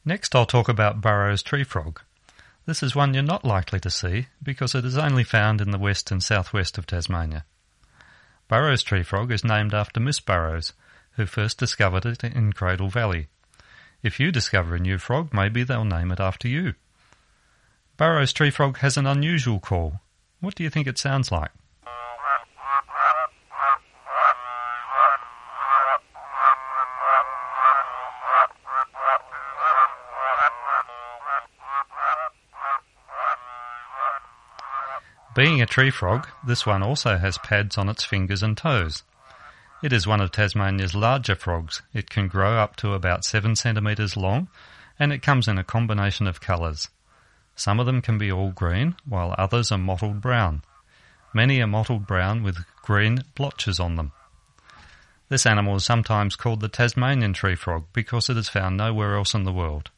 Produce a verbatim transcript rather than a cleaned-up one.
Next I'll talk about Burrows tree frog. This is one you're not likely to see because it is only found in the west and southwest of Tasmania. Burrows tree frog is named after Miss Burrows, who first discovered it in Cradle Valley. If you discover a new frog, maybe they'll name it after you. Burrows tree frog has an unusual call. What do you think it sounds like? Being a tree frog, this one also has pads on its fingers and toes. It is one of Tasmania's larger frogs. It can grow up to about seven centimetres long, and it comes in a combination of colours. Some of them can be all green, while others are mottled brown. Many are mottled brown with green blotches on them. This animal is sometimes called the Tasmanian tree frog because it is found nowhere else in the world.